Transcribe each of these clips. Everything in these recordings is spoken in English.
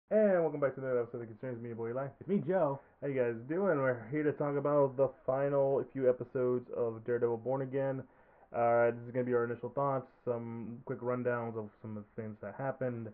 And welcome back to another episode that concerns me, boy Eli. It's me, Joe. How you guys doing? We're here to talk about the final few episodes of Daredevil Born Again. This is gonna be our initial thoughts, some quick rundowns of some of the things that happened.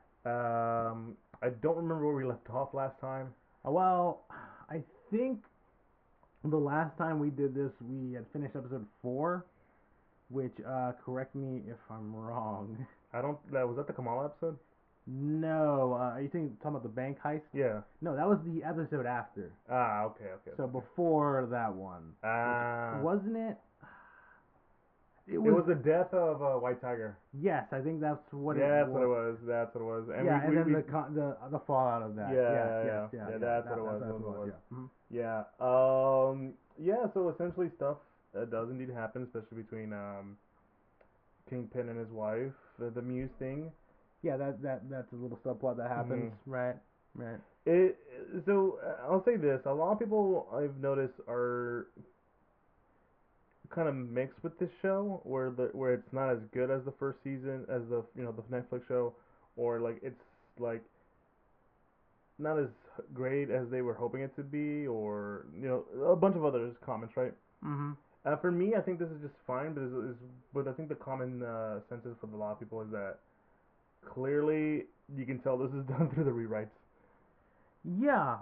I don't remember where we left off last time. Well, I think the last time we did this, we had finished episode 4, which, correct me if I'm wrong. I don't. That was that the Kamala episode? No, are you talking about the bank heist? Yeah. No, that was the episode after. Okay. So before that one. Which, wasn't it? It was the death of White Tiger. Yes, I think that's what Yeah, it that's what it was. was. That's what it was. And Yeah, and then we the fallout of that. yeah, that's what it was. That's That's what it was. Yeah. Mhm. Yeah. Yeah. So essentially, stuff does indeed happen, especially between Kingpin and his wife, the Muse thing. Yeah, that's a little subplot that happens, Hmm. right? Right. It. So I'll say this: a lot of people I've noticed are kind of mixed with this show, where it's not as good as the first season, as the Netflix show, or like it's like not as great as they were hoping it to be, or a bunch of other comments, right? Mhm. For me, I think this is just fine, but I think the common census for a lot of people is that clearly you can tell this is done through the rewrites. Yeah,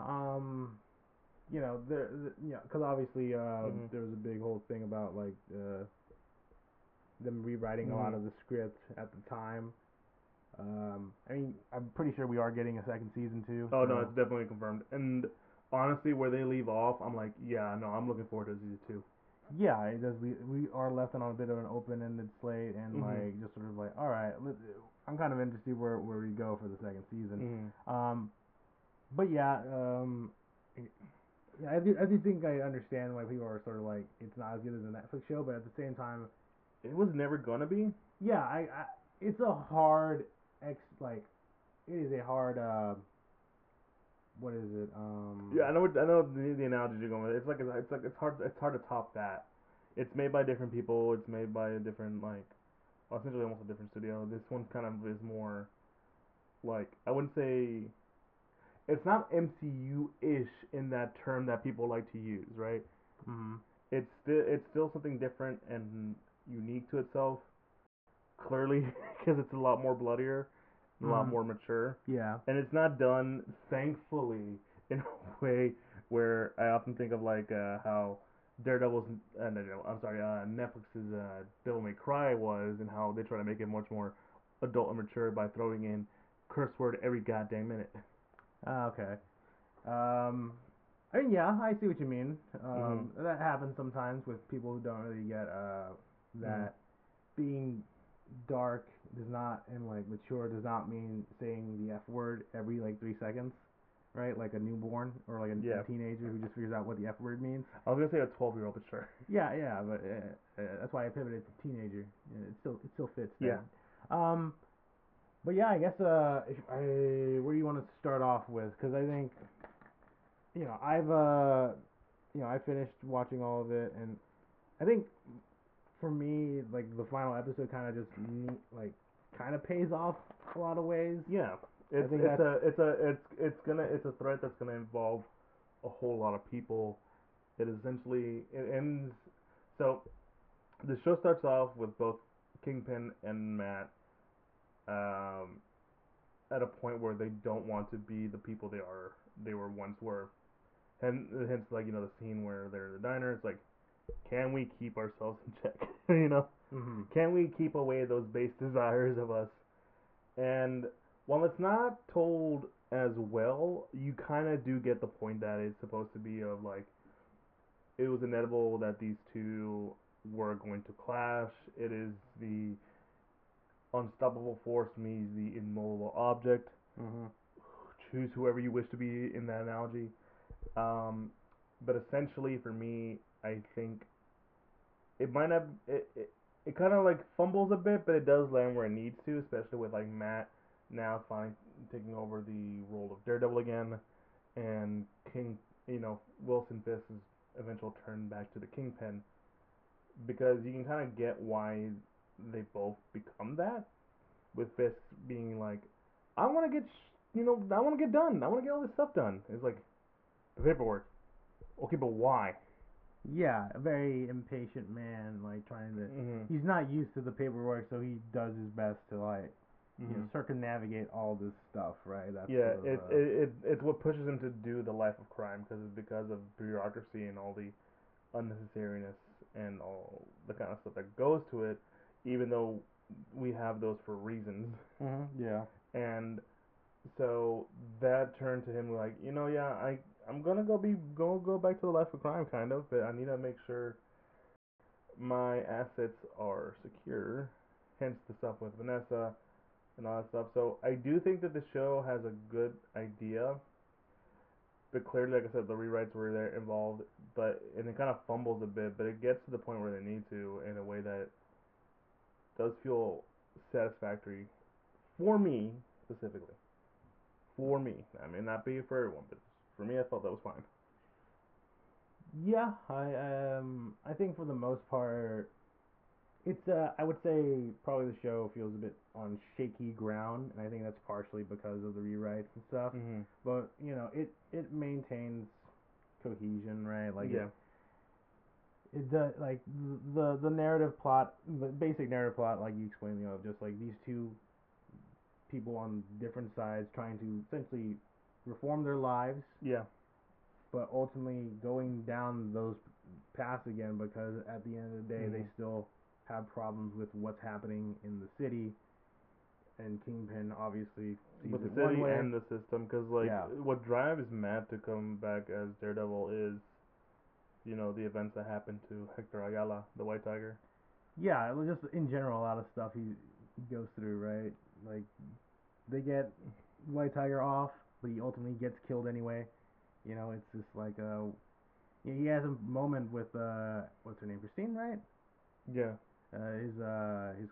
because obviously, Mhm. there was a big whole thing about like them rewriting a lot Mhm. of the script at the time. I mean, I'm pretty sure we are getting a second season too. Oh no, it's So definitely confirmed. And honestly, where they leave off, I'm like, yeah, no, I'm looking forward to season two. yeah, it does. We are left on a bit of an open-ended slate, and Mhm. like just sort of like, all right, I'm kind of interested where we go for the second season. Mhm. Um, but yeah, yeah, I do think I understand why people are sort of like it's not as good as a Netflix show, but at the same time, It was never gonna be. yeah, it's a hard like it is a hard what is it Yeah, I know the analogy you're going with. It's hard to top that. It's made by different people. It's made by a different well, essentially almost a different studio. This one kind of is more like I wouldn't say it's not MCU ish in that term that people like to use, right? mm-hmm. It's still something different and unique to itself. Clearly, because it's a lot more bloodier, a lot Mm-hmm. more mature, Yeah. and it's not done thankfully in a way where I often think of like how Daredevil's I'm sorry, Netflix's Devil May Cry was, and how they try to make it much more adult and mature by throwing in curse word every goddamn minute. Okay. I mean, yeah, I see what you mean. Mhm. That happens sometimes with people who don't really get Mhm. that being dark does not and like mature does not mean saying the F word every like 3 seconds, right? Like a newborn or like a Yeah. teenager who just figures out what the F word means. I was gonna say a 12-year-old, but sure. Yeah, but that's why I pivoted to teenager. Yeah, it still fits Yeah. there. Um, but yeah, I guess where do you want to start off with? Because I think I finished watching all of it, and I think for me, like the final episode kind of just like kind of pays off a lot of ways. Yeah. I It's think it's that's a it's a it's a threat that's gonna involve a whole lot of people. It ends. So the show starts off with both Kingpin and Matt um, at a point where they don't want to be the people they were once were. And hence, like the scene where they're in the diner. It's like, can we keep ourselves in check? mm-hmm. Can we keep away those base desires of us? And while it's not told as well, you kind of do get the point that it's supposed to be of like it was inevitable that these two were going to clash. It is the unstoppable force meets the immovable object. Mm-hmm. Choose whoever you wish to be in that analogy. Um, but essentially, for me, I think it might not. It kind of like fumbles a bit, but it does land where it needs to, especially with like Matt now finally taking over the role of Daredevil again, and King, Wilson Fisk's eventual turn back to the Kingpin, because you can kind of get why they both become that, with Fisk being like, I want to get I want to get done. I want to get all this stuff done. It's like the paperwork. Okay, but why? Yeah, a very impatient man, like trying to. Mhm. He's not used to the paperwork, so he does his best to like, Mhm. circumnavigate all this stuff, right? That's Yeah, sort of it's what pushes him to do the life of crime because it's because of bureaucracy and all the unnecessariness and all the kind of stuff that goes to it, even though we have those for reasons. yeah. And so that turned to him like, yeah, I'm gonna go back to the life of crime kind of, but I need to make sure my assets are secure. Hence the stuff with Vanessa and all that stuff. So I do think that the show has a good idea, but clearly, like I said, the rewrites were there involved, and it kind of fumbles a bit, but it gets to the point where they need to in a way that does feel satisfactory for me specifically. For me, I may not be for everyone, but for me, I felt that was fine. Yeah, I think for the most part, it's I would say probably the show feels a bit on shaky ground, and I think that's partially because of the rewrites and stuff. Mhm. But it maintains cohesion, right? Like Yeah. it does like the narrative plot, the basic narrative plot, like you explained, just like these two people on different sides trying to essentially reform their lives, Yeah. but ultimately going down those paths again because at the end of the day they Mhm. still have problems with what's happening in the city, and Kingpin obviously sees With the it one city way. and the system, because like Yeah, what drives Matt to come back as Daredevil is, the events that happened to Hector Ayala, the White Tiger. yeah, it was just in general a lot of stuff he goes through, right? Like they get White Tiger off, but he ultimately gets killed anyway. It's just like he has a moment with what's her name, Christine, right? Yeah. His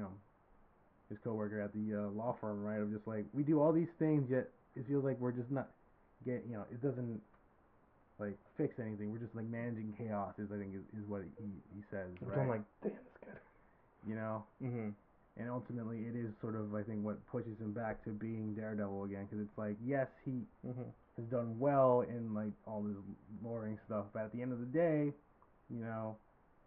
his coworker at the law firm, right? Of just like we do all these things, yet it feels like we're just not it doesn't like fix anything. We're just like managing chaos. I think is what he says, Which I'm right? like, damn, that's good. You know, Mhm. and ultimately it is sort of I think what pushes him back to being Daredevil again, because it's like yes he Mhm. has done well in like all this luring stuff, but at the end of the day, you know,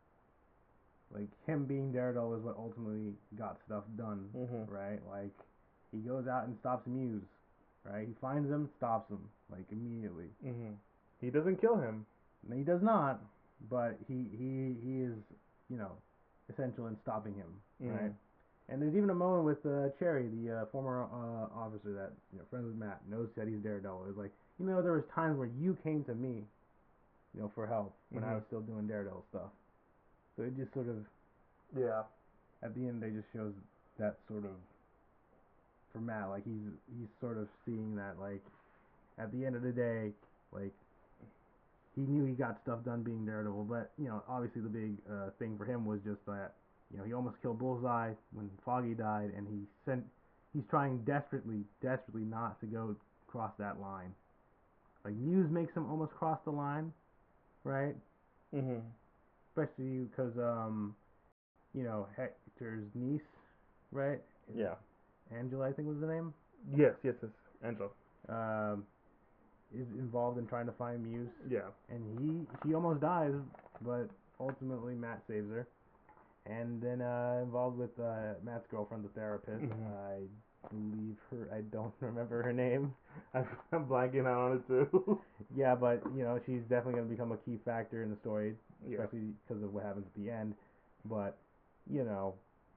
like him being Daredevil is what ultimately got stuff done, Mhm. right? Like he goes out and stops Muse, right? He finds him, stops him like immediately. Mhm. He doesn't kill him. And he does not, but he is essential in stopping him, right? Mhm. And there's even a moment with Cherry, the former officer that friends with Matt, knows that he's Daredevil. It's like there was times where you came to me, for help when I Mhm. was still doing Daredevil stuff. So it just sort of Yeah. at the end they just shows that sort of for Matt, like he's sort of seeing that like at the end of the day, like he knew he got stuff done being Daredevil, but obviously the big thing for him was just that he almost killed Bullseye when Foggy died, and he's trying desperately not to go cross that line. Like Muse makes him almost cross the line, right? Mhm. Especially because Hector's niece, right? Yeah. Angela, I think was the name. Yes. Yes. Yes. Angela. Um, is involved in trying to find Muse, Yeah. and she almost dies, but ultimately Matt saves her. And then involved with Matt's girlfriend, the therapist. Mhm. I believe her. I don't remember her name. I'm blanking out on it too. Yeah, but she's definitely gonna become a key factor in the story, Yeah. especially because of what happens at the end. But you know,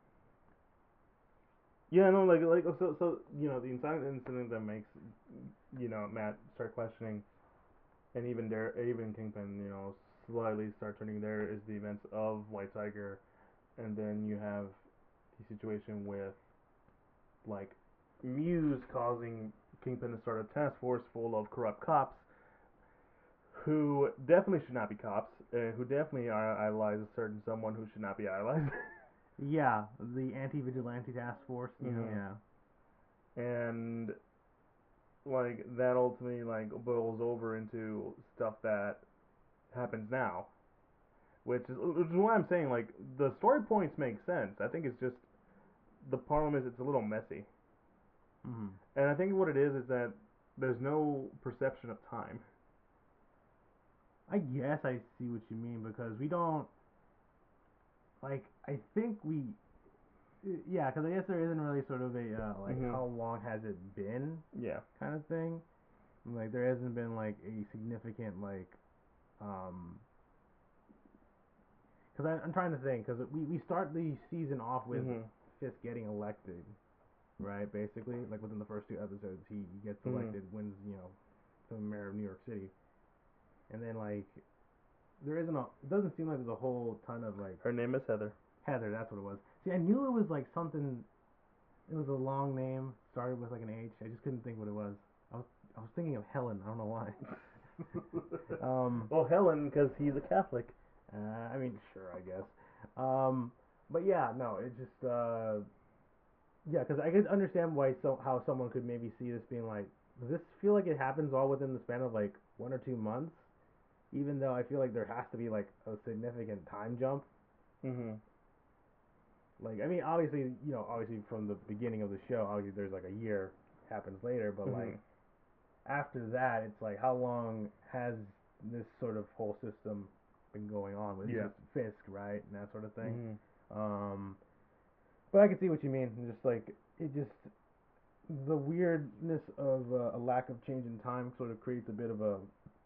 Yeah. No. Like. So. The entire incident that makes Matt start questioning, and even Kingpin, slightly start turning there is the events of White Tiger, and then you have the situation with like Muse causing Kingpin to start a task force full of corrupt cops who definitely should not be cops, who definitely are idolize a certain someone who should not be idolized. yeah, the anti-vigilante task force. Mhm. Yeah, And like that ultimately like boils over into stuff that happens now, which is why I'm saying like the story points make sense. I think it's just the problem is it's a little messy. Mm-hmm. And I think what it is that there's no perception of time. I guess I see what you mean because we don't like. I think we, yeah, because I guess there isn't really sort of a like Mhm. how long has it been Yeah. kind of thing. Like there hasn't been like a significant like um because I'm trying to think because we start the season off with Mhm. Fisk getting elected, right? Basically, like within the first two episodes, he gets Mhm. elected, wins, the mayor of New York City, and then like there isn't a, it doesn't seem like there's a whole ton of like Her name is Heather. Heather. That's what it was. See, I knew it was like something. It was a long name, started with like an H. I just couldn't think what it was. I was I was thinking of Helen. I don't know why. um, Well, Helen, because he's a Catholic. I mean, sure, I guess. Um, but yeah, no, it just yeah, because I could understand why how someone could maybe see this being like, does this feel like it happens all within the span of like 1 or 2 months? Even though I feel like there has to be like a significant time jump. Mhm. Like, I mean, obviously, obviously from the beginning of the show, obviously there's like a year happens later, but like Mhm. after that, it's like how long has this sort of whole system been going on with Yeah. just Fisk, right, and that sort of thing. Mhm. Um, but I can see what you mean. Just like it just the weirdness of a lack of change in time sort of creates a bit of a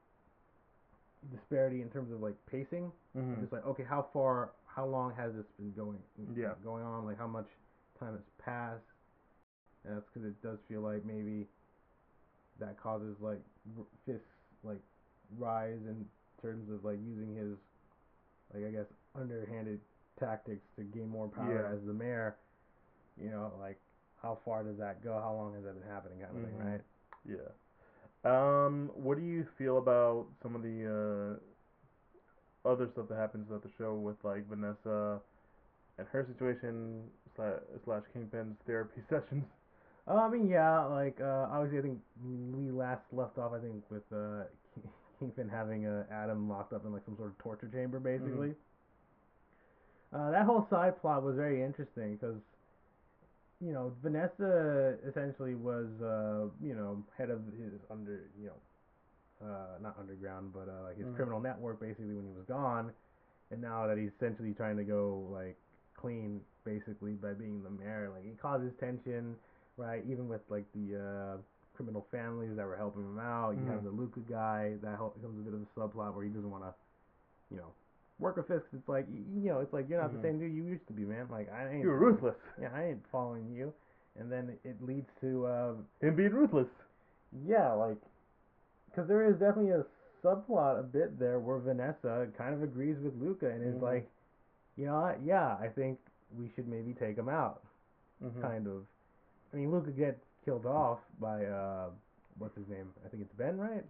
disparity in terms of like pacing. Of Mhm. just like, okay, how long has this been Yeah. going on? Like how much time has passed? And that's because it does feel like maybe that causes like Fisk's like rise in terms of like using his like I guess underhanded tactics to gain more power Yeah. as the mayor. Like how far does that go? How long has that been happening, kind of thing, Mhm. right? Yeah. What do you feel about some of the other stuff that happens at the show with like Vanessa and her situation slash Kingpin's therapy sessions? I mean, yeah, like obviously, I think we last left off. I think with Kingpin having Adam locked up in like some sort of torture chamber, Mhm. basically. That whole side plot was very interesting because Vanessa essentially was head of his not underground but like his Mhm. criminal network basically when he was gone, and now that he's essentially trying to go like clean basically by being the mayor, like it causes tension, right? Even with like the criminal families that were helping him out. You have Mhm. the Luca guy that becomes a bit of a subplot where he doesn't want to, you know, work with Fisk. It's like it's like you're not the Mhm. same dude you used to be, man. Like I ain't You were following. ruthless. Yeah, I ain't following you. And then it leads to Him being ruthless. yeah, like because there is definitely a subplot a bit there where Vanessa kind of agrees with Luca and is Mhm. like, you know what? Yeah, I think we should maybe take him out. Mhm. Kind of. I mean, Luca gets killed off by what's his name? I think it's Ben, right?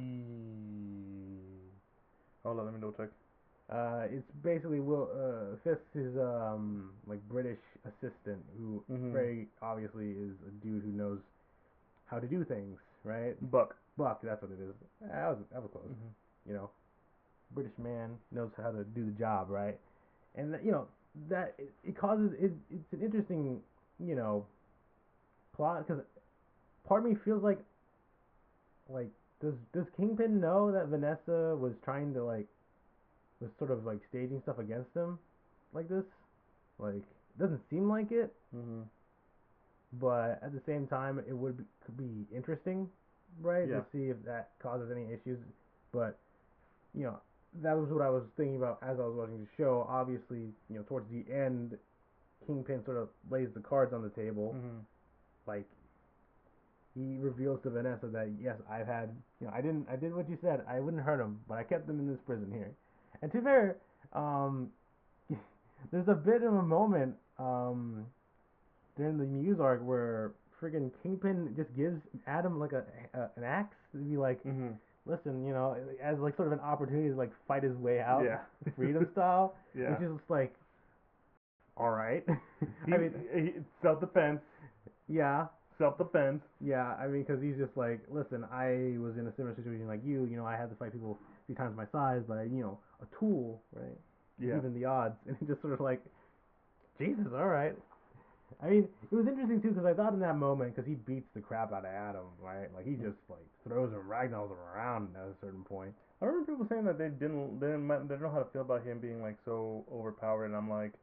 Hold on, let me double check. It's basically Will Fisk's like British assistant who Mhm. very obviously is a dude who knows how to do things, right? Buck. Buck, that's what it is. That was close. Mhm. You know, British man knows how to do the job, right? And that it causes it's an interesting you know plot because part of me feels like does Kingpin know that Vanessa was trying to like was sort of like staging stuff against him like this? Like it doesn't seem like it, Mhm. but at the same time it could be interesting, right? To Yeah. see if that causes any issues. But you know that was what I was thinking about as I was watching the show. Obviously, towards the end, Kingpin sort of lays the cards on the table. Mhm. Like he reveals to Vanessa that yes, I've had I did what you said. I wouldn't hurt him, but I kept him in this prison here. And to be fair, um, there's a bit of a moment during the Muse arc where friggin' Kingpin just gives Adam like an axe to be like, Mhm. listen, as like sort of an opportunity to like fight his way out, Yeah. freedom style, Yeah. which is just like, all right. He, I mean, he self defense. yeah, Self defense. yeah. I mean, because he's just like, listen, I was in a similar situation like you. I had to fight people 3 times my size, but a tool, right? Yeah. Even the odds, and it just sort of like, Jesus, all right. I mean, it was interesting too because I thought in that moment because he beats the crap out of Adam, right? Like he just like throws him, ragdolls him around at a certain point. I remember people saying that they didn't know how to feel about him being like so overpowered, and I'm like,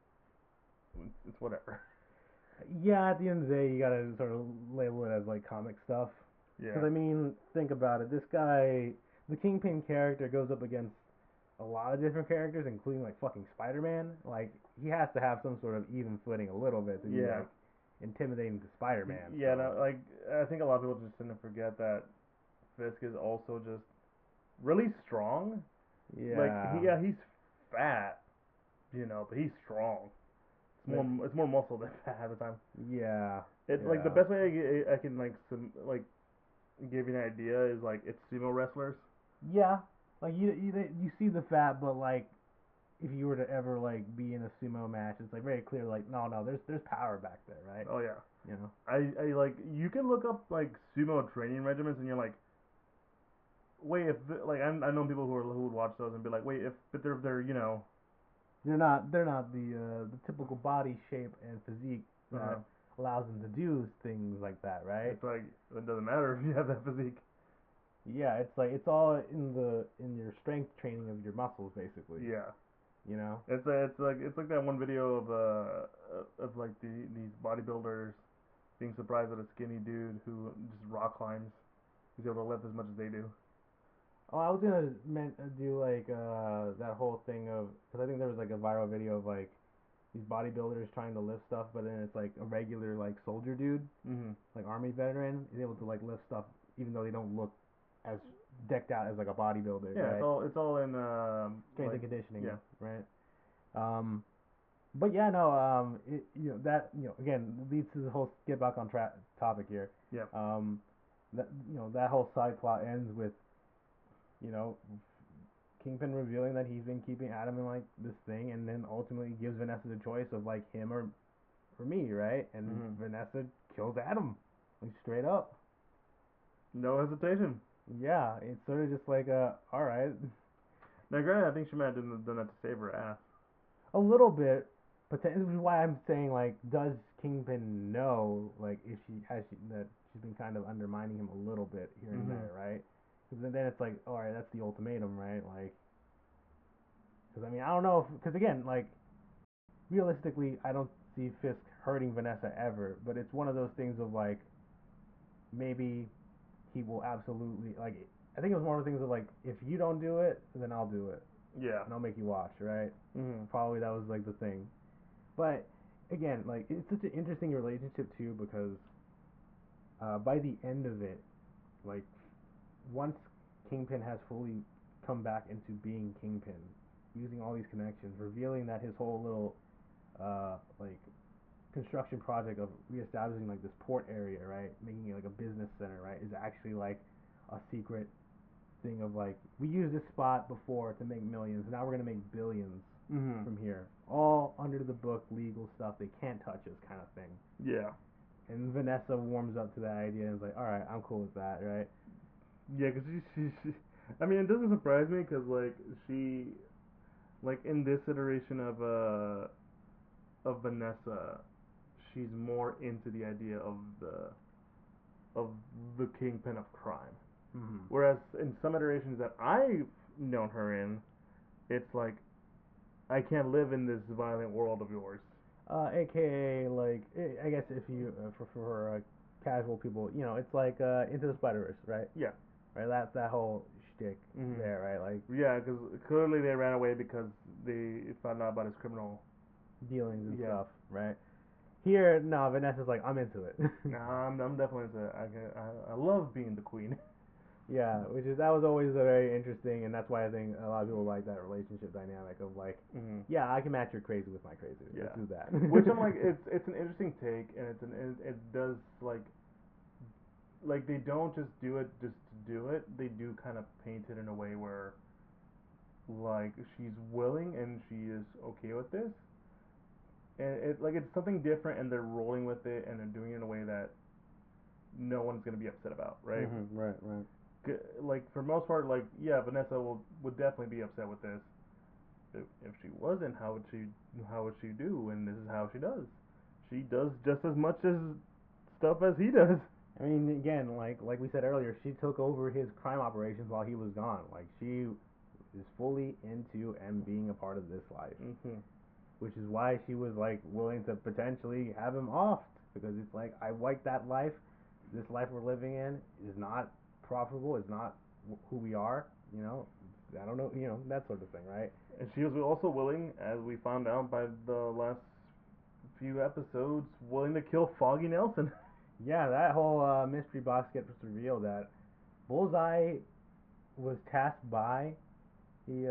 it's whatever. Yeah, at the end of the day, you gotta sort of label it as like comic stuff. Because Yeah, I mean, think about it. This guy, the Kingpin character, goes up against a lot of different characters, including like fucking Spider-Man. Like he has to have some sort of even footing a little bit to be yeah, like intimidating to Spider-Man. yeah. So No, like I think a lot of people just tend to forget that Fisk is also just really strong. Like yeah, he's fat, but he's strong. like It's more muscle than fat half the time. yeah, It's like the yeah, best way I can like give you an idea is like it's sumo wrestlers. yeah. Like you see the fat, but like if you were to ever like be in a sumo match, it's like very clear. Like no, there's power back there, right? Oh yeah. You know. I like you can look up like sumo training regimens and you're like, wait, like I know people who would watch those and be like, wait, if but they're They're not the typical body shape and physique uh that allows them to do things like that, right? it's like it doesn't matter if you have that physique. Yeah, it's like it's all in your strength training of your muscles basically, Yeah, you know? it's like that one video of like these bodybuilders being surprised at a skinny dude who just rock climbs. He's able to lift as much as they do. Oh, I was gonna do like that whole thing of because I think there was like a viral video of like these bodybuilders trying to lift stuff, but then it's like a regular like soldier dude, Mhm. like army veteran, is able to like lift stuff even though they don't look as decked out as like a bodybuilder, Yeah, right? it's all in Strength like and conditioning, yeah. right? Um, but yeah, no, that again leads to the whole get back on track topic here. Yeah. Um, that that whole side plot ends with you know Kingpin revealing that he's been keeping Adam in like this thing, and then ultimately gives Vanessa the choice of like him or me, right? And Mhm. Vanessa kills Adam, like straight up. No hesitation. Yeah, it's sort of just like all right, Now, granted, I think she might have done that to save her ass. a little bit. But this is why I'm saying like, does Kingpin know like if she has that she's been kind of undermining him a little bit here and Mhm. there, right? Because then it's like, all right, that's the ultimatum, right? Like, because I mean, I don't know, because again, like realistically, I don't see Fisk hurting Vanessa ever, but it's one of those things of like maybe he will absolutely like. I think it was one of the things of like, if you don't do it, then I'll do it, Yeah. and I'll make you watch, right? Mhm. Probably that was like the thing. But again, like it's such an interesting relationship too because by the end of it, like once Kingpin has fully come back into being Kingpin, using all these connections, revealing that his whole little like construction project of reestablishing like this port area, right, making it like a business center, right, is actually like a secret thing of like we used this spot before to make millions, now we're gonna make billions Mhm. from here, all under the book, legal stuff. They can't touch us, kind of thing. Yeah. And Vanessa warms up to that idea and is like, all right, I'm cool with that, right? Yeah, cause she I mean, it doesn't surprise me, cause like she, like in this iteration of Vanessa, she's more into the idea of the kingpin of crime. Mm-hmm. Whereas in some iterations that I've known her in, it's like I can't live in this violent world of yours. AKA like, I guess if you for casual people, it's like Into the Spider Verse, right? Yeah. Right. That's that whole shtick Mhm. there, right? Like Yeah, because clearly they ran away because they found out about his criminal. dealings and Yeah. stuff, right? Here, no, Vanessa's like, I'm into it. Nah, I'm definitely into. I love being the queen. Yeah, that was always a very interesting, and that's why I think a lot of people like that relationship dynamic of like, Mhm. yeah, I can match your crazy with my crazy. Yeah. Let's do that. Which I'm like, it's an interesting take, and it does like they don't just do it just to do it. They do kind of paint it in a way where like she's willing and she is okay with this, and it's something different, and they're rolling with it, and they're doing it in a way that no one's gonna be upset about, right? Right, right. Like for most part, like yeah, Vanessa would definitely be upset with this. If she wasn't, how would she do? And this is how she does. she does just as much as stuff as he does. I mean, again, like we said earlier, she took over his crime operations while he was gone. Like she is fully into and being a part of this life, Mm-hmm. which is why she was like willing to potentially have him off because it's like I like that life. This life we're living in is not profitable. Is not who we are. You know, I don't know. You know that sort of thing, right? And she was also willing, as we found out by the last few episodes, willing to kill Foggy Nelson. Yeah, that whole mystery box gets revealed that Bullseye was tasked by the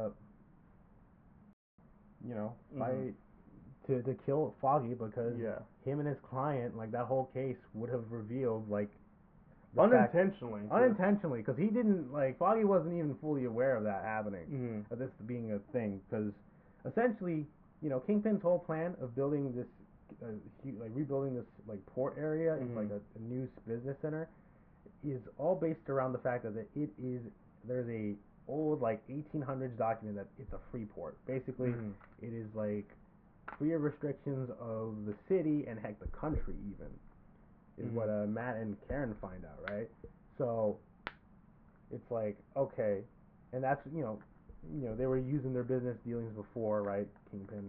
by Mhm. to kill Foggy because Yeah. him and his client, like that whole case would have revealed like the fact Unintentionally. unintentionally because he didn't like Foggy wasn't even fully aware of that happening, Mm-hmm. of this being a thing because essentially Kingpin's whole plan of building this like rebuilding this like port area into like Mhm. a new business center is all based around the fact that there's a old like 1800s document that it's a free port. Basically, Mhm. it is like free of restrictions of the city and heck the country even is what Mhm. Matt and Karen find out, right? So it's like okay, and that's they were using their business dealings before, right? Kingpin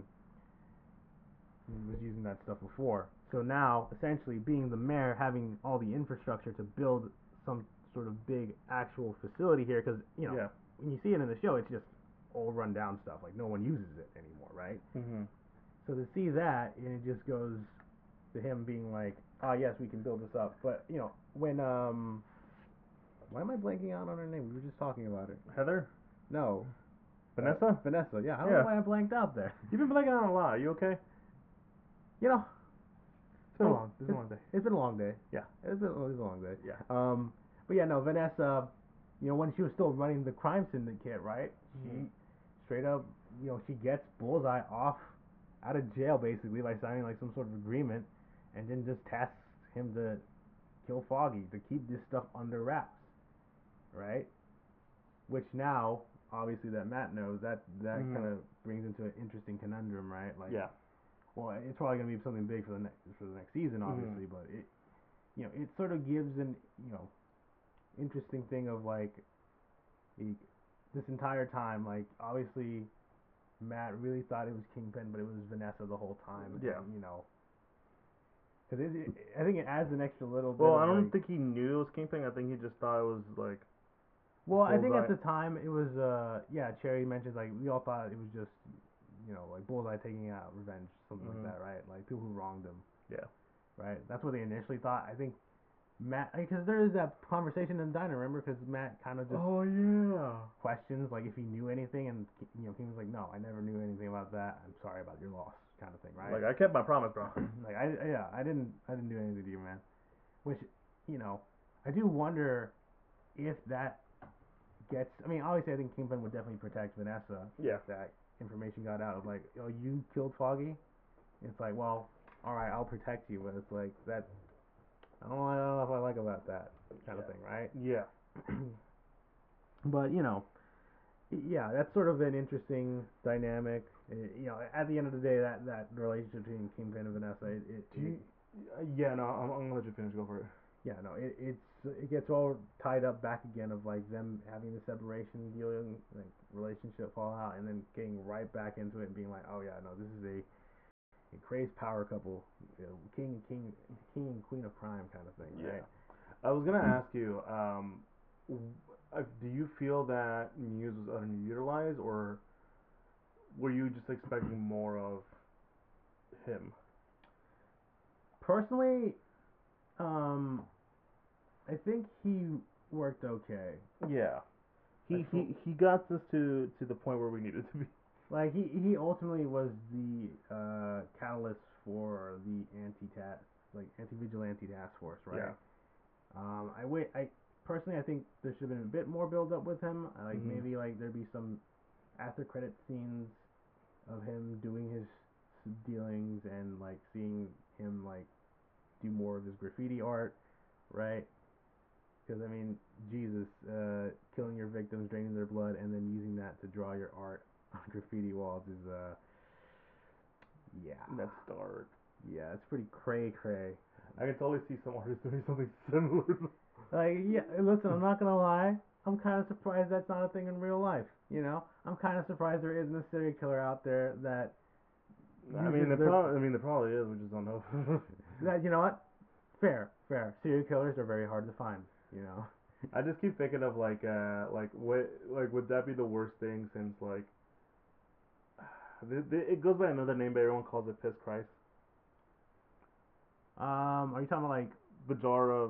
was using that stuff before. So now, essentially, being the mayor, having all the infrastructure to build some sort of big actual facility here, because Yeah. when you see it in the show, it's just old rundown stuff. Like no one uses it anymore, right? Mhm. So to see that, and it just goes to him being like, "Ah, yes, we can build this up." But when why am I blanking out on her name? We were just talking about it. Heather. No, Vanessa. Vanessa. Yeah, I don't know Yeah. why I blanked out there. You've been blanking on a lot. You okay? You know, It's been a oh, long. It's been a long day. it's been a long day. Yeah. It's a long day. Yeah. But yeah, no, Vanessa, when she was still running the crime syndicate, right? Mhm. She straight up, she gets Bullseye off out of jail basically by signing like some sort of agreement, and then just tasks him to kill Foggy to keep this stuff under wraps, right? Which now, obviously, that Matt knows that Mhm. kind of brings into an interesting conundrum, right? Like, Yeah. well, it's probably gonna be something big for the next season, obviously, Mhm. but it sort of gives an interesting thing of like this entire time, like obviously Matt really thought it was Kingpin, but it was Vanessa the whole time. Yeah. And, because I think it adds an extra little bit. Well, of I don't like, think he knew it was Kingpin. I think he just thought it was like. well, I think at Bullseye. the time it was yeah. Cherry mentions like we all thought it was just like Bullseye taking out revenge, something like Mhm. that, right? Like people who wronged him, Yeah. right? That's what they initially thought. I think Matt, because there is that conversation in the diner, remember? Because Matt kind of just Oh yeah. questions like if he knew anything, and King was like, no, I never knew anything about that. I'm sorry about your loss, kind of thing, right? Like I kept my promise, bro. Like I didn't do anything to you, man. Which I do wonder if that gets. I mean, obviously, I think Kingpin would definitely protect Vanessa Yeah. if that information got out. Of like, oh, you killed Foggy. It's like, well, all right, I'll protect you, but it's like that. I don't know if I like about that kind of thing, right? Yeah. But yeah, that's sort of an interesting dynamic. At the end of the day, that relationship between Kingpin and Vanessa, Do you? Yeah. No. I'm gonna let you finish. Go for it. yeah, no, it gets all tied up back again of like them having the separation dealing, like relationship fallout, and then getting right back into it and being like, oh yeah, no, this is a crazed power couple, king and queen of crime kind of thing, Yeah. right? I was gonna ask you. Do you feel that Muse was underutilized, or were you just expecting more of him? Personally, um, I think he worked okay. Yeah. I feel- He got us to the point where we needed to be. Like he ultimately was the catalyst for the anti-vigilante task force, right? Yeah. I personally I think there should have been a bit more build up with him. Like Mhm. maybe like there'd be some after credit scenes of him doing his dealings and like seeing him like do more of his graffiti art, right? Because I mean, Jesus, killing your victims, draining their blood, and then using that to draw your art on graffiti walls is yeah. That's dark. Yeah, it's pretty cray. I can totally see some artists doing something similar. Like, yeah, listen, I'm not gonna lie. I'm kind of surprised that's not a thing in real life. You know, I'm kind of surprised there isn't a serial killer out there that I mean, uses their there probably is. We just don't know. that. You know what? Fair. Serial killers are very hard to find. You know. I just keep thinking of like what like would that be the worst thing since like it goes by another name, but everyone calls it Piss Christ. Are you talking about like? The jar of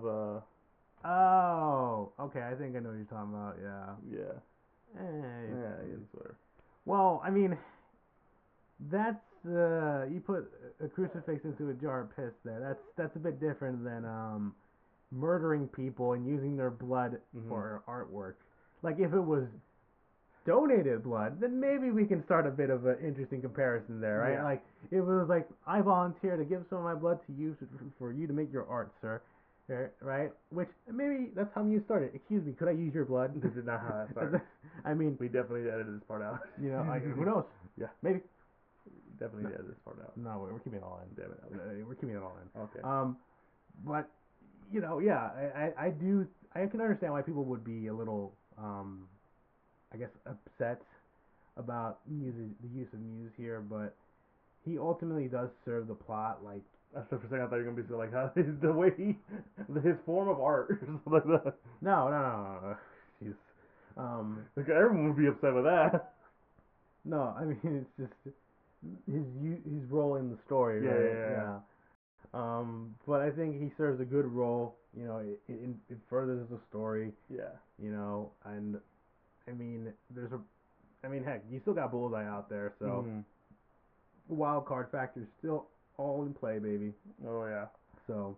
Oh, okay. I think I know what you're talking about. Yeah. yeah yeah it's whatever. Well, I mean, that's you put a crucifix into a jar of piss there. That's a bit different than murdering people and using their blood Mhm. for artwork. Like if it was donated blood, then maybe we can start a bit of an interesting comparison there, right? Yeah. Like if it was like I volunteer to give some of my blood to you for you to make your art, sir. Right? Which maybe that's how you started. Excuse me, could I use your blood? This is not how that started. I mean, We definitely edited this part out. you know, who knows? Yeah. Maybe. Definitely No, edited this part out. no, we're keeping it all in. Damn it. We're keeping it all in. Okay. But you know, yeah, I do. I can understand why people would be a little, I guess, upset about the use of Muse here, but he ultimately does serve the plot. Like, For a second, I thought you were gonna be so like how the way his form of art or something like that. no. Jeez. Like everyone would be upset with that. No, I mean it's just his role in the story, Yeah, right? yeah, yeah. But I think he serves a good role. You know, it furthers the story. Yeah. You know, and I mean, heck, you still got Bullseye out there, so Mhm. the wild card factor is still all in play, baby. Oh yeah. So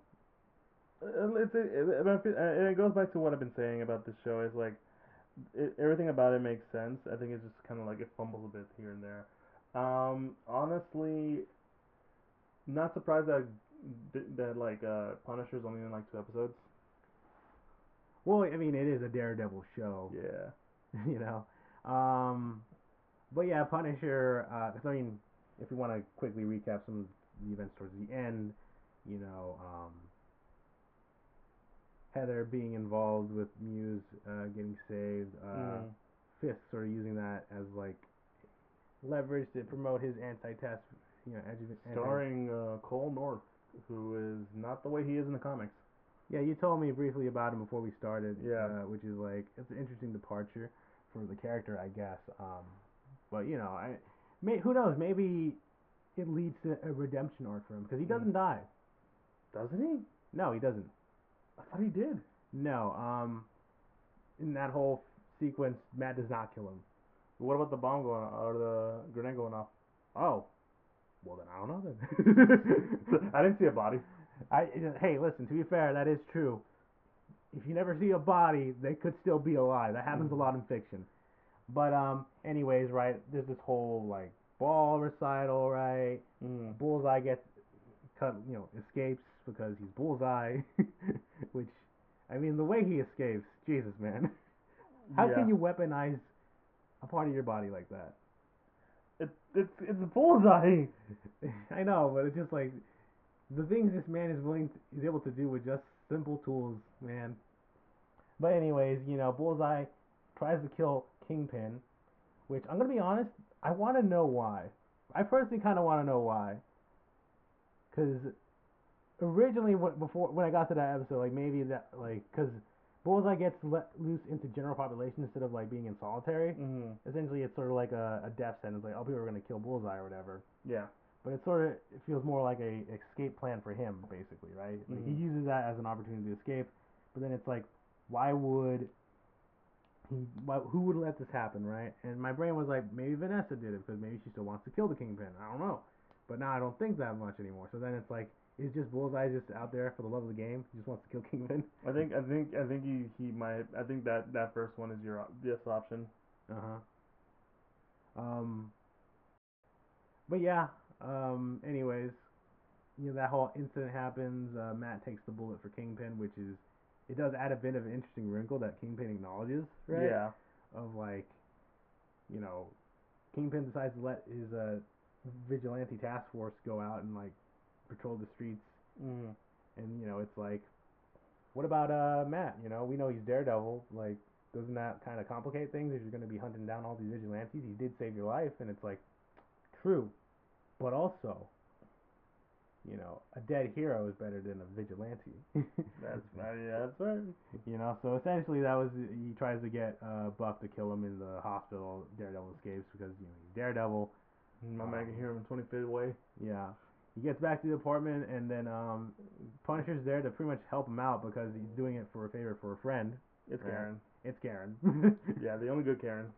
And it goes back to what I've been saying about this show. Is like everything about it makes sense. I think it's just kind of like it fumbles a bit here and there. Honestly, not surprised that like Punisher's only in like 2 episodes. well, I mean, it is a Daredevil show, Yeah. you know. Um, but yeah, Punisher. 'Cause I mean, if we want to quickly recap some of the events towards the end, you know, Heather being involved with Muse getting saved, Mm. Fisk sort of using that as like leverage to promote his anti-test, you know, Starring Cole North, who is not the way he is in the comics. Yeah, you told me briefly about him before we started. Yeah. Which is like it's an interesting departure for the character, I guess. But you know, who knows? Maybe it leads to a redemption arc for him because he doesn't die. Doesn't he? No, he doesn't. I thought he did. No. In that whole sequence, Matt does not kill him. What about the bomb going off or the grenade going off? Oh, well then I don't know then. I didn't see a body. Hey, listen. To be fair, that is true. If you never see a body, they could still be alive. That happens a lot in fiction. But anyways, right? There's this whole like ball recital, right? Mm. Bullseye gets cut, you know, escapes because he's Bullseye, which, I mean, the way he escapes, Jesus, man, how Yeah. can you weaponize a part of your body like that? It's a bullseye. I know, but it's just like the things this man is able to do with just simple tools, man. But anyways, you know, Bullseye tries to kill Kingpin, which I'm gonna be honest, I want to know why. I personally kind of want to know why, because originally when I got to that episode, like maybe that like because Bullseye gets let loose into general population instead of like being in solitary. Mm. Essentially, it's sort of like a death sentence, like oh people are gonna kill Bullseye or whatever. Yeah. But it feels more like a escape plan for him, basically, right? Like he uses that as an opportunity to escape, but then it's like, why would who would let this happen, right? And my brain was like, maybe Vanessa did it because maybe she still wants to kill the Kingpin. I don't know, but now I don't think that much anymore. So then it's like, is just Bullseye just out there for the love of the game? He just wants to kill Kingpin. I think he might. I think that first one is your this option. But yeah. Anyways, you know that whole incident happens. Matt takes the bullet for Kingpin, which is it does add a bit of an interesting wrinkle that Kingpin acknowledges, right? Yeah. Of like, you know, Kingpin decides to let his vigilante task force go out and like patrol the streets, Mm. and it's like, what about Matt? We know he's Daredevil. Like, doesn't that kind of complicate things if you're going to be hunting down all these vigilantes? He did save your life, and it's like, true, but also, a dead hero is better than a vigilante. That's right. Yeah, that's right. So essentially that was he tries to get Buck to kill him in the hospital. Daredevil escapes because he's Daredevil. My man can hear him 20 feet away. Yeah, he gets back to the apartment and then Punisher's there to pretty much help him out because he's doing it for a favor for a friend. It's Right. Karen. It's Karen. Yeah, the only good Karen.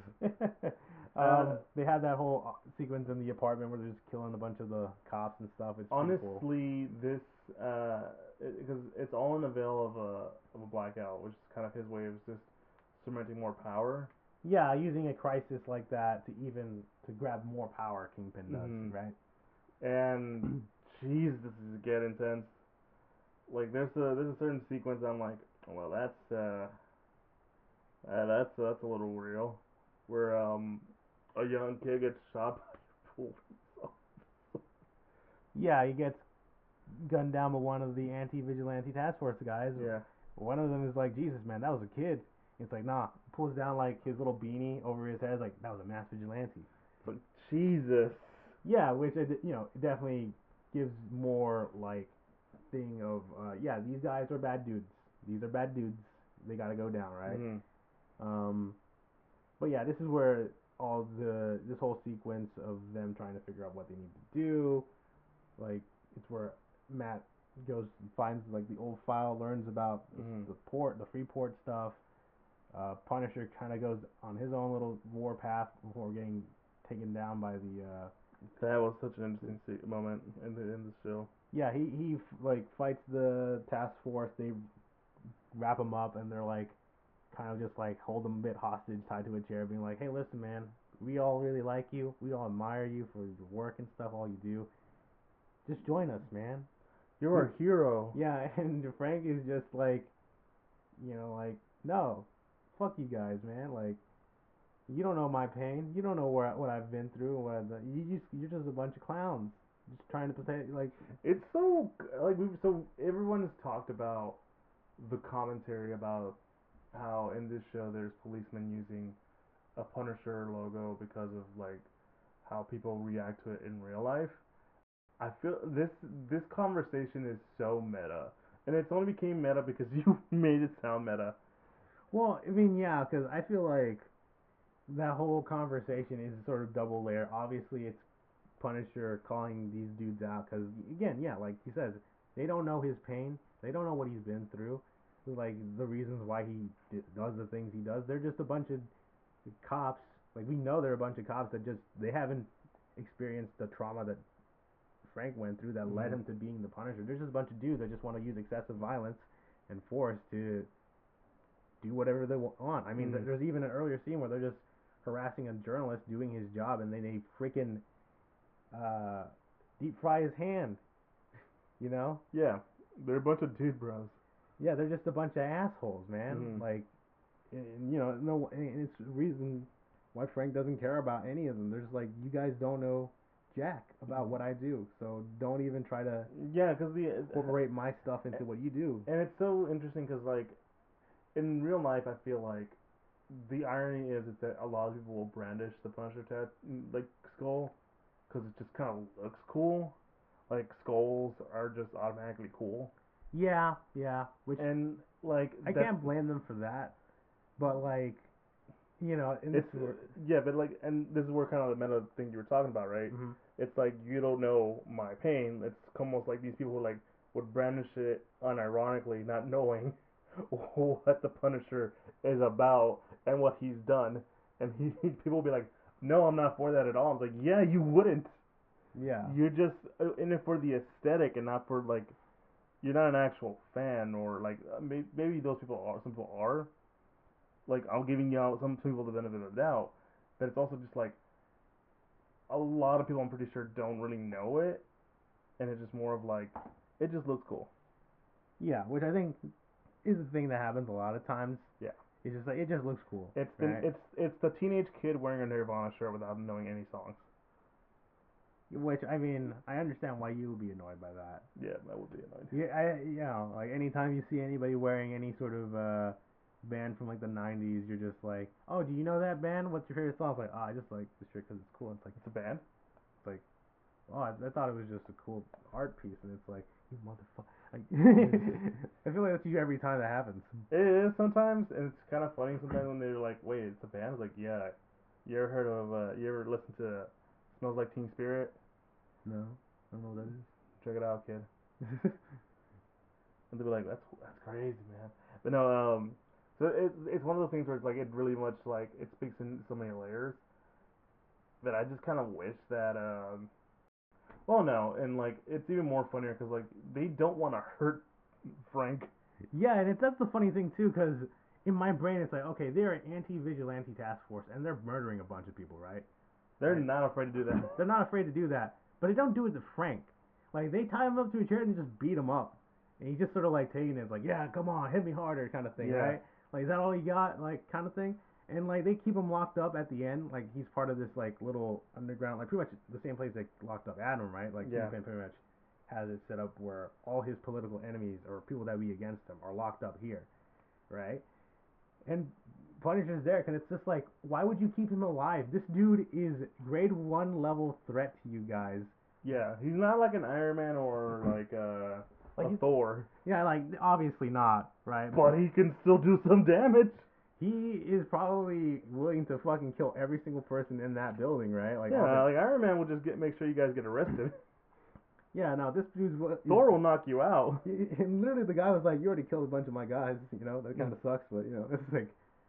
They have that whole sequence in the apartment where they're just killing a bunch of the cops and stuff. It's pretty cool. Honestly, this because it's all in the veil of a blackout, which is kind of his way of just cementing more power. Yeah, using a crisis like that to grab more power, Kingpin does, right? And jeez, this is getting intense. Like there's a certain sequence I'm like, well that's a little real, where a young kid gets shot by a police. Yeah, he gets gunned down by one of the anti-vigilante task force guys. Yeah. One of them is like, Jesus, man, that was a kid. It's like, nah. Pulls down like his little beanie over his head, like that was a mass vigilante. But Jesus. Yeah, which definitely gives more like thing of yeah, these guys are bad dudes. These are bad dudes. They gotta go down, right? Mm-hmm. But yeah, this is where this whole sequence of them trying to figure out what they need to do, like it's where Matt goes and finds like the old file, learns about the Freeport stuff. Punisher kind of goes on his own little war path before getting taken down by the. That was such an interesting moment in the show. Yeah, he like fights the task force. They wrap him up, and they're like, kind of just like hold him a bit hostage, tied to a chair, being like, "Hey, listen, man, we all really like you. We all admire you for your work and stuff. All you do. Just join us, man. You're our hero." Yeah, and Frank is just like, like, no, fuck you guys, man. Like, you don't know my pain. You don't know what I've been through. You're just a bunch of clowns, just trying to play like. It's so everyone's talked about the commentary about how in this show there's policemen using a Punisher logo because of like how people react to it in real life. I feel this conversation is so meta, and it's only became meta because you made it sound meta. Well, I mean, yeah, because I feel like that whole conversation is sort of double layer. Obviously, it's Punisher calling these dudes out because, again, yeah, like he says, they don't know his pain. They don't know what he's been through. Like the reasons why he does the things he does. They're just a bunch of cops. Like we know they're a bunch of cops that they haven't experienced the trauma that Frank went through that led him to being the Punisher. There's just a bunch of dudes that just want to use excessive violence and force to do whatever they want. I mean, there's even an earlier scene where they're just harassing a journalist doing his job, and then they freaking deep fry his hand. Yeah, they're a bunch of dude bros. Yeah, they're just a bunch of assholes, man. Like, no, and it's the reason why Frank doesn't care about any of them. They're just like, you guys don't know jack about what I do, so don't even try to because incorporate my stuff into what you do. And it's so interesting because like in real life, I feel like the irony is that a lot of people will brandish the Punisher like skull because it just kind of looks cool. Like skulls are just automatically cool. Yeah, which and like I can't blame them for that, but like, but like, and this is where kind of the meta thing you were talking about, right? Mm-hmm. It's like you don't know my pain. It's almost like these people who like would brandish it unironically, not knowing what the Punisher is about and what he's done, and people will be like, "No, I'm not for that at all." I'm like, "Yeah, you wouldn't. Yeah, You're just in it for the aesthetic and not for like." You're not an actual fan, or like maybe those people are. Some people are. Like I'm giving you out some people the benefit of the doubt, but it's also just like a lot of people. I'm pretty sure don't really know it, and it's just more of like it just looks cool. Yeah, which I think is the thing that happens a lot of times. Yeah, it's just like it just looks cool. It's the teenage kid wearing a Nirvana shirt without knowing any songs. Which I mean, I understand why you would be annoyed by that. Yeah, that would be annoying. Yeah, like anytime you see anybody wearing any sort of band from like the '90s, you're just like, oh, do you know that band? What's your favorite song? It's like, oh, I just like this shirt because it's cool. It's like, It's a band. it's like, oh, I thought it was just a cool art piece, and it's like, you motherfucker. Like, I feel like that's you every time that happens. It is sometimes, and it's kind of funny sometimes when they're like, "Wait, it's a band." It's like, yeah. You ever heard of? You ever listen to "Smells Like Teen Spirit"? No, I don't know what that Check it out, kid. is. And they'll be like, "That's crazy, man." But no, so it's one of those things where it's like it really much like it speaks in so many layers that I just kind of wish that well, no, and like it's even more funnier because like they don't want to hurt Frank. Yeah, and that's the funny thing too, because in my brain it's like, okay, they're an anti-vigilante task force, and they're murdering a bunch of people, right? They're Right. not afraid to do that. They're not afraid to do that, but they don't do it to Frank. Like they tie him up to a chair and just beat him up, and he's just sort of like taking it, it's like, yeah, come on, hit me harder, kind of thing, Yeah. right? Like, is that all you got, like, kind of thing? And like they keep him locked up at the end, like he's part of this like little underground, like pretty much the same place they locked up Adam, right? Like Yeah. Kingpin pretty much has it set up where all his political enemies or people that be against him are locked up here, right? And Punisher's there because it's just like, why would you keep him alive? This dude is grade 1 level threat to you guys. Yeah, he's not like an Iron Man or like Like a he's, Thor, yeah, like obviously not, right? but he can still do some damage. He is probably willing to fucking kill every single person in that building, right? Like, all Yeah, the- like Iron Man will just make sure you guys get arrested. yeah, no, this dude's Thor will knock you out. And literally, the guy was like, "You already killed a bunch of my guys." You know, that kind of sucks, but you know, it's like,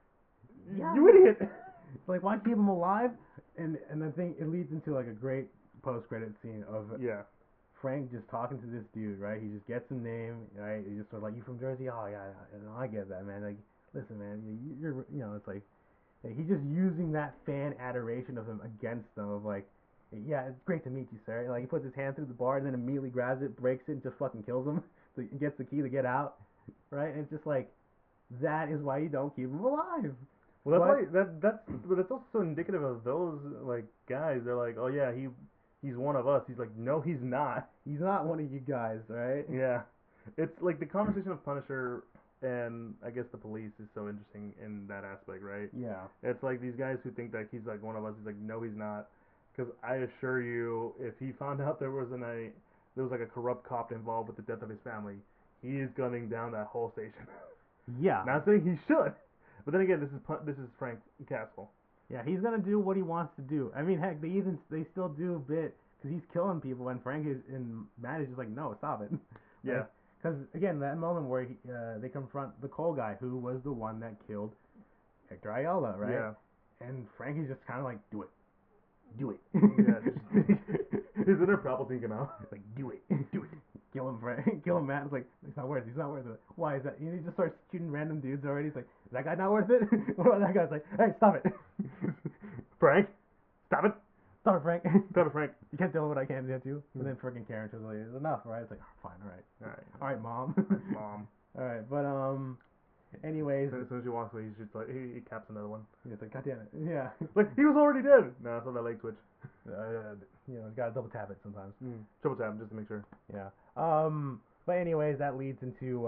yeah. You idiot. like, why keep him alive? And I think it leads into like a great post-credit scene of Yeah. Frank just talking to this dude, right? He just gets a name, right? He's just sort of like, "You from Jersey? Oh yeah, I get that, man. Like, listen, man, you're you know, it's like he's just using that fan adoration of him against them. Of like, yeah, it's great to meet you, sir. Like, he puts his hand through the bar and then immediately grabs it, breaks it, and just fucking kills him. So he gets the key to get out, right? And it's just like, that is why you don't keep him alive. Well, that's But- why but that's also indicative of those like guys. They're like, oh yeah, he's one of us. He's like, no, he's not. He's not one of you guys, right? Yeah, it's like the conversation of Punisher and I guess the police is so interesting in that aspect, right? Yeah. It's like these guys who think that he's like one of us. He's like, no, he's not. Because I assure you, if he found out there was like a corrupt cop involved with the death of his family, he is gunning down that whole station. Yeah. Not saying he should, but then again, this is Frank Castle. Yeah, he's gonna do what he wants to do. I mean, heck, they still do a bit because he's killing people, and Frank is and Matt is just like, no, stop it. Yeah. Because again, that moment where they confront the Cole guy, who was the one that killed Hector Ayala, right? Yeah. And Frank is just kind of like, do it, do it. Yeah, his inner Palpatine came out. Like, do it, do it. Kill him, Frank. Kill him, Matt. It's like, it's not worth it. He's not worth it. Why is that? And he just starts shooting random dudes already. He's like, is that guy not worth it? What about that guy's like, hey, stop it. Frank, stop it. Stop it, Frank. Stop it, Frank. You can't tell what I can do to you. And then freaking Karen was like, it's enough, right? It's like, oh, fine, all right. All right. All right, mom. Mom. All right, but anyways, As soon as she walks away, he's just like he caps another one. it's like, God damn it, yeah. Like he was already dead. No, it's on that leg twitch. You know, you gotta double tap it sometimes. Triple tap just to make sure. Yeah. But anyways, that leads into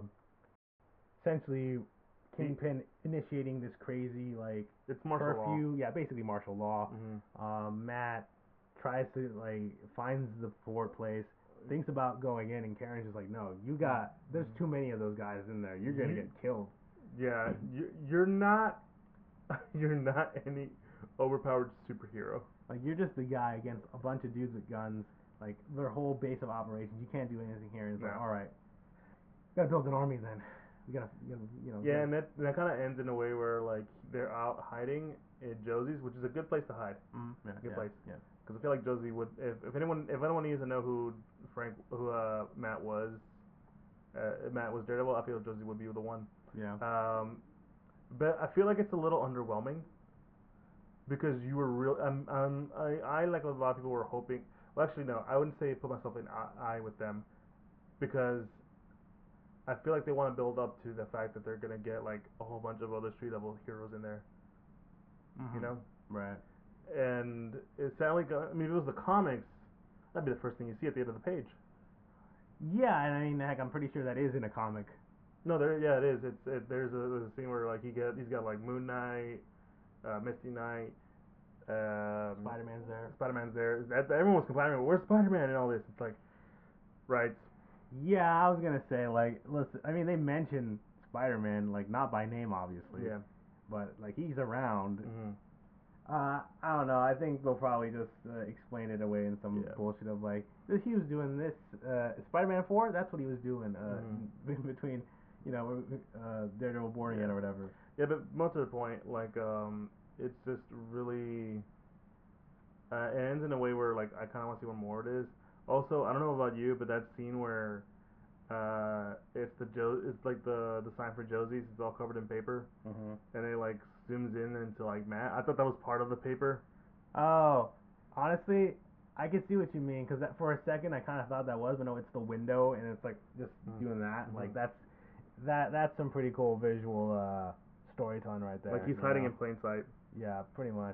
essentially Kingpin initiating this crazy like It's martial curfew. Yeah, basically martial law. law. Matt tries to like finds the fort place, thinks about going in, and Karen's just like, no, there's too many of those guys in there. You're gonna get killed. Yeah, you're not any overpowered superhero. Like, you're just the guy against a bunch of dudes with guns. Like, their whole base of operations. You can't do anything here. And it's like, No. all right, gotta build an army then. We gotta you know. Yeah, and that kind of ends in a way where like they're out hiding at Josie's, which is a good place to hide. Yeah, Good yeah, place. Yeah. Because I feel like Josie would, if anyone needs to know who Matt was Daredevil, I feel Josie would be the one. Yeah. But I feel like it's a little underwhelming because you were real. I like a lot of people were hoping. Well, actually, no, I wouldn't say put myself in eye with them because I feel like they want to build up to the fact that they're gonna get like a whole bunch of other street level heroes in there. You know. Right. And it sadly, I mean, if it was the comics, That'd be the first thing you see at the end of the page. Yeah, and I mean, heck, I'm pretty sure that is in a comic. No, yeah, it is. There's a scene where like he's got like Moon Knight, Misty Knight, Spider-Man's there. Spider-Man's there. Everyone was complaining, where's Spider-Man and all this? It's like, right. Yeah, I was gonna say like, listen, I mean, they mention Spider-Man like not by name, obviously. Yeah. But like he's around. Mm-hmm. I don't know. I think they'll probably just explain it away in some Yeah. bullshit of like, he was doing this. Spider-Man 4, that's what he was doing in between, Daredevil Born Again or whatever. Yeah, but most of the point, like, it's just really, it ends in a way where like I kind of want to see what more it is. Also, I don't know about you, but that scene where it's like the sign for Josie's. It's all covered in paper, and it like zooms in into like Matt. I thought that was part of the paper. Oh, honestly, I can see what you mean because that for a second I kind of thought that was, but no, it's the window and it's like just doing that. Like that's some pretty cool visual storytelling right there. Like he's hiding in plain sight. Yeah, pretty much.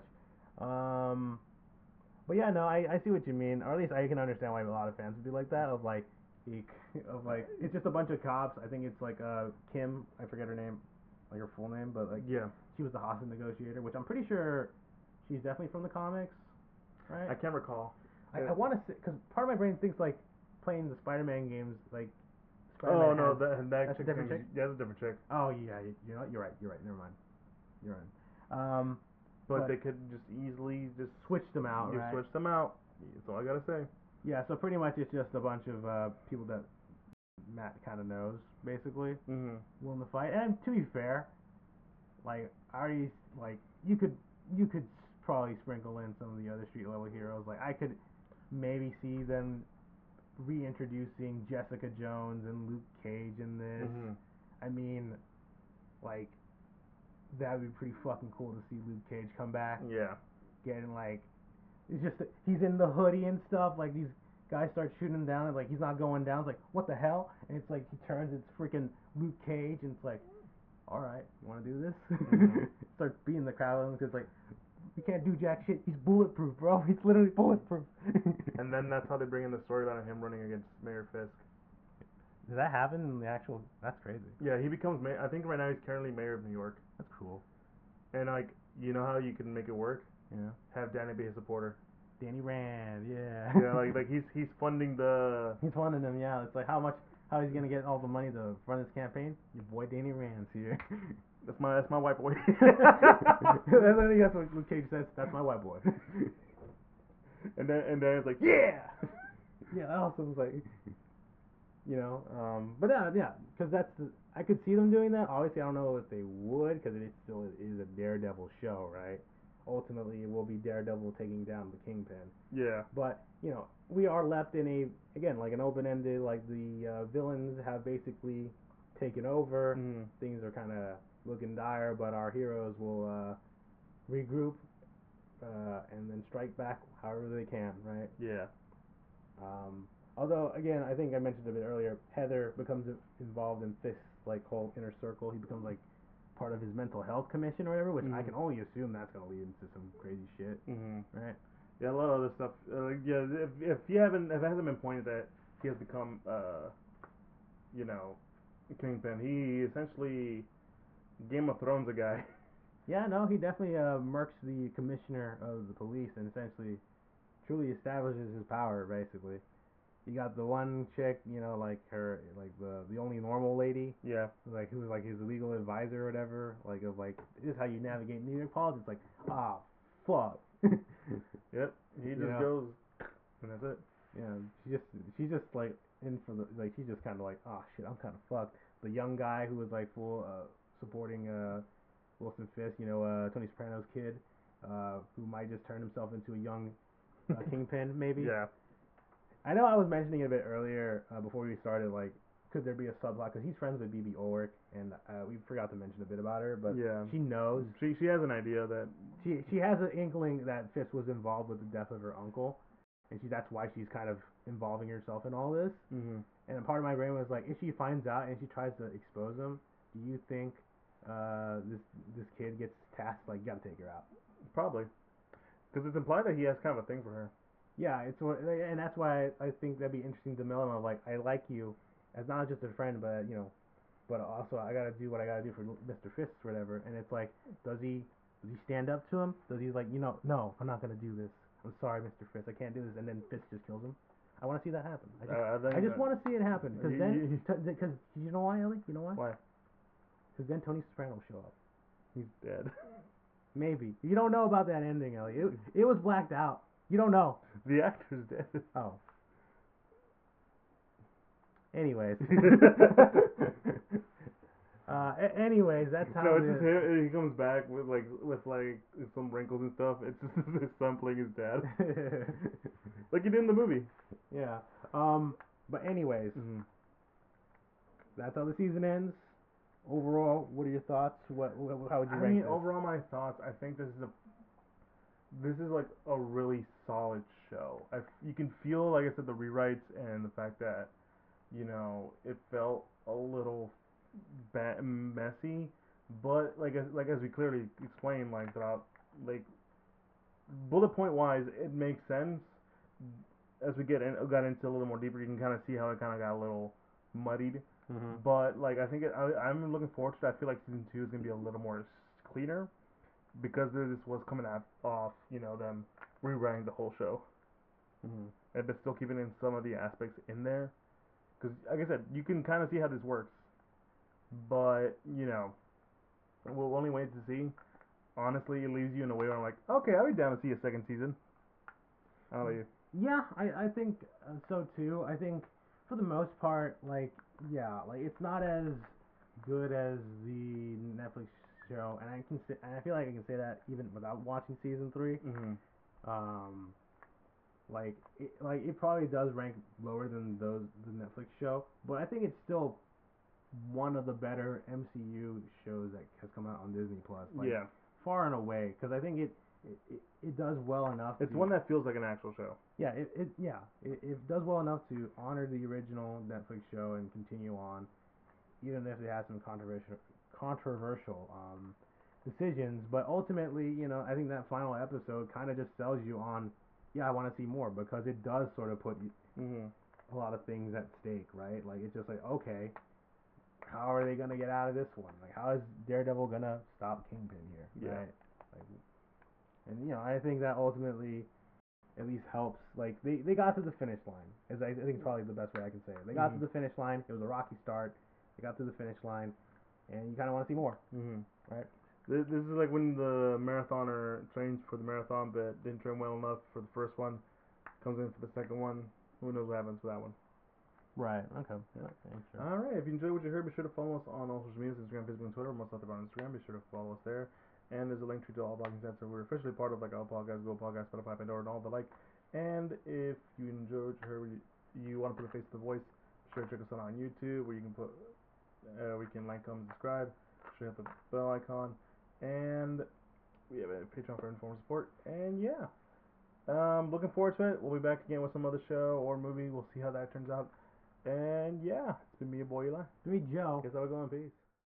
But yeah, no, I see what you mean, or at least I can understand why a lot of fans would be like that. Of like, it's just a bunch of cops. I think it's like Kim, I forget her name, like her full name, but like yeah, she was the hostage negotiator, which I'm pretty sure she's definitely from the comics, right? I can't recall. I want to say because part of my brain thinks like playing the Spider-Man games like. Spider-Man that's a different chick. Yeah, that's a different chick. Oh yeah, you're right. Never mind. You're right. But they could just easily just switch them out, right? Switch them out. That's all I gotta say. Yeah, so pretty much it's just a bunch of people that Matt kind of knows, basically, willing to fight. And to be fair, like I already like you could probably sprinkle in some of the other street level heroes. Like I could maybe see them reintroducing Jessica Jones and Luke Cage in this. I mean, like. That would be pretty fucking cool to see Luke Cage come back. Yeah. Getting like, it's just he's in the hoodie and stuff. Like these guys start shooting him down, and like he's not going down. It's like what the hell? And it's like he turns, it's freaking Luke Cage, and it's like, all right, you want to do this? Starts beating the crowd because like we can't do jack shit. He's bulletproof, bro. He's literally bulletproof. And then that's how they bring in the storyline of him running against Mayor Fisk. Did that happen in the actual? That's crazy. Yeah, he becomes mayor. I think right now he's currently mayor of New York. That's cool. And like, you know how you can make it work? Yeah. Have Danny be a supporter. Danny Rand, yeah. Yeah, like he's funding the. He's funding them, yeah. It's like how he's gonna get all the money to run his campaign? Your boy Danny Rand's here. That's my white boy. I think that's what Luke Cage says. That's my white boy. and then it's like, yeah. Yeah, that also was like. But yeah, because I could see them doing that. Obviously, I don't know if they would, because it is a Daredevil show, right? Ultimately, it will be Daredevil taking down the Kingpin. Yeah. But we are left in like an open-ended, like the villains have basically taken over. Things are kind of looking dire, but our heroes will regroup and then strike back however they can, right? Yeah. Although, again, I think I mentioned a bit earlier, Heather becomes involved in Fisk's like whole inner circle. He becomes like part of his mental health commission or whatever, which I can only assume that's gonna lead into some crazy shit, right? Yeah, a lot of other stuff. Yeah, if it hasn't been pointed that he has become, Kingpin. He essentially Game of Thrones a guy. Yeah, no, he definitely murks the commissioner of the police and essentially truly establishes his power, basically. You got the one chick, like her, like the only normal lady. Yeah. Like who was like his legal advisor or whatever. Like of like this is how you navigate New York politics. Like fuck. Yep. He just goes, and that's it. Yeah. She's just like in for the like she's just kind of like shit I'm kind of fucked. The young guy who was like full supporting Wilson Fisk, Tony Soprano's kid, who might just turn himself into a young Kingpin maybe. Yeah. I know I was mentioning it a bit earlier before we started, like, could there be a subplot? Because he's friends with Bibi Ulrich, and we forgot to mention a bit about her, but she knows. She has an idea that... She has an inkling that Fisk was involved with the death of her uncle, and that's why she's kind of involving herself in all this. Mm-hmm. And a part of my brain was like, if she finds out and she tries to expose him, do you think this kid gets tasked, like, you gotta take her out? Probably. Because it's implied that he has kind of a thing for her. Yeah, and that's why I think that'd be interesting dilemma of like I like you as not just a friend, but but also I gotta do what I gotta do for Mr. Fisk or whatever. And it's like, does he stand up to him? Does he like no, I'm not gonna do this. I'm sorry, Mr. Fisk, I can't do this. And then Fisk just kills him. I want to see that happen. I I think just want to see it happen because then because you know why, Ellie? You know why? why Because then Tony Soprano will show up. he's dead. Maybe you don't know about that ending, Ellie. It was blacked out. You don't know. The actor's dead. Oh. Anyways. Anyways, that's how. No, it's just him. He comes back with like some wrinkles and stuff. It's just his son playing his dad, like he did in the movie. Yeah. But anyways, Mm-hmm. that's how the season ends. Overall, what are your thoughts? How would you I rank mean, this? overall, my thoughts. I think this is like a really solid show. You can feel, like I said, the rewrites and the fact that it felt a little messy, but like as we clearly explained, like throughout, like bullet point wise, it makes sense. As we got into a little more deeper, you can kind of see how it kind of got a little muddied. Mm-hmm. But like I think I'm looking forward to it. I feel like season 2 is gonna be a little more cleaner because this was coming off them rewriting the whole show, Mm-hmm. and but still keeping in some of the aspects in there. Because like I said, you can kind of see how this works, but we'll only wait to see. Honestly, it leaves you in a way where I'm like, okay, I'll be down to see a second season. How about you? Yeah, I think so too. I think for the most part, like yeah, like it's not as good as the Netflix show, and I feel like I can say that even without watching season 3. Mm-hmm. Um, it probably does rank lower than the Netflix show, but I think it's still one of the better MCU shows that has come out on Disney Plus. Like Yeah, far and away, because I think it does well enough. it's one that feels like an actual show. Yeah, it does well enough to honor the original Netflix show and continue on, even if it has some controversial decisions. But ultimately, I think that final episode kind of just sells you on, yeah, I want to see more because it does sort of put Mm-hmm. a lot of things at stake, right? Like it's just like, okay, how are they gonna get out of this one? Like, how is Daredevil gonna stop Kingpin here, Yeah. right? Like, and I think that ultimately at least helps. Like they got to the finish line. Is I think probably the best way I can say it. They got to the finish line. It was a rocky start. They got to the finish line, and you kind of want to see more, Mm-hmm. right? This is like when the marathoner trains for the marathon, but didn't train well enough for the first one. Comes in for the second one. Who knows what happens for that one? Right. Okay. Yeah. Okay, sure. All right. If you enjoyed what you heard, be sure to follow us on all social media: Instagram, Facebook, and Twitter. Most of on Instagram. Be sure to follow us there. And there's a link to all blogging sites. So we're officially part of like Apple Podcasts, Google Podcasts, Spotify, Pandora, and all the like. And if you enjoyed what you heard, you want to put a face to the voice, be sure to check us out on YouTube, where you can we can like, comment, subscribe. Be sure to hit the bell icon, and we have a Patreon for informed support. And yeah, looking forward to it. We'll be back again with some other show or movie. We'll see how that turns out. And yeah, it's been me, your boy Eli. To me, Joe. Guess I'll go in peace.